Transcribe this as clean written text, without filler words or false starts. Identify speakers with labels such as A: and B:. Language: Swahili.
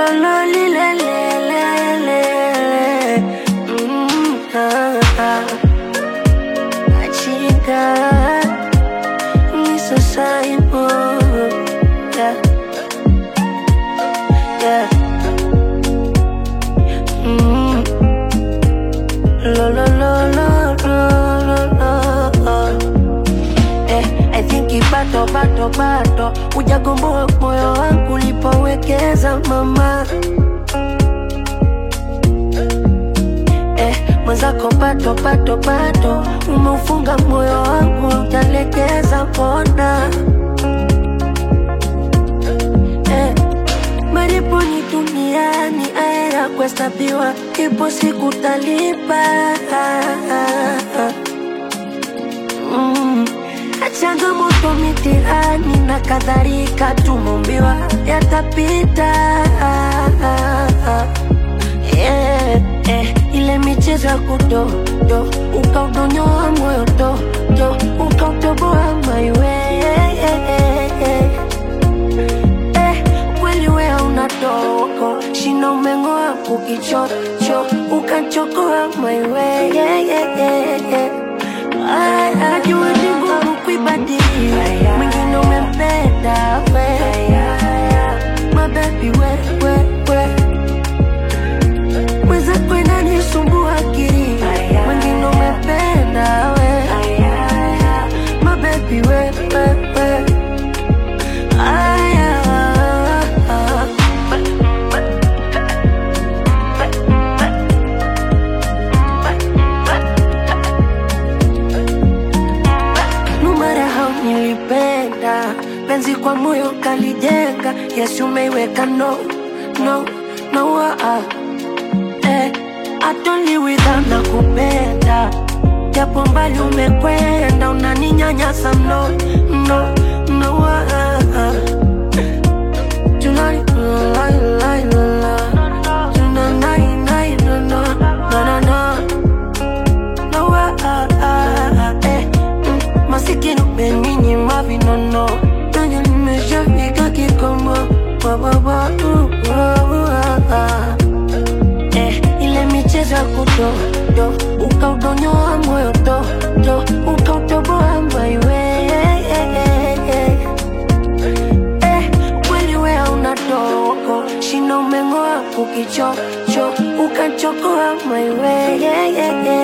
A: lo li le le le le. Chica, ni so saibo, yeah, yeah. Lo lo lo lo lo lo lo. I think bato bato bato, ujagomboa moyo wangu ulipowekeza mama. Mwenzako pato pato pato, umeufunga moyo wangu utalekeza pona. Maripo ni duniani, aera kuhesabiwa, ipo siku talipa. Changamoto mitihani na kadhalika tumumbiwa, yatapita. Ile michezo ya kudodo, ukaudonyoa moyo do, ukautoboa maiwe. Kweli we hauna toko, shina umengoa kukichocho, ukachokoa maiwe. Najua ni ngumu kuibadili, mwingine umempenda we. My baby we mwenzako inanisumbua akili, mwingine umependa we. My baby we no matter how nilipenda, penzi kwa moyo kalijenga. Yes, umeiweka no I don't live without nakupenda, japo mbali umekwenda, unaninyanyasa no tonight masikini umenini mavinono, nanya nimeshafika kikomo. Ile michezo ya kudodo, ukaudonyoa moyo do, ukautoboa maiwe. Kweli we hauna toko, shina umengoa kukichocho, ukachokoa maiwe.